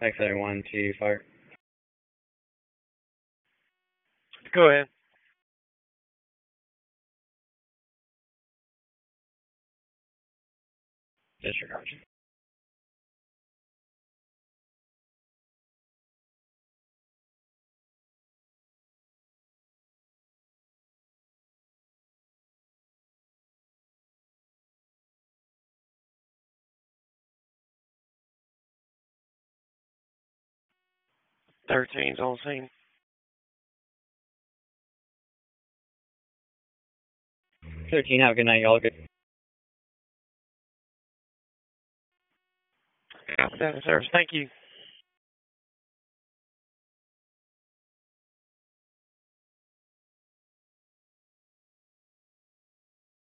X-1 to fire. Go ahead. Disregard. Thirteen's on scene. 13, have a good night. Y'all good. Service. Thank you.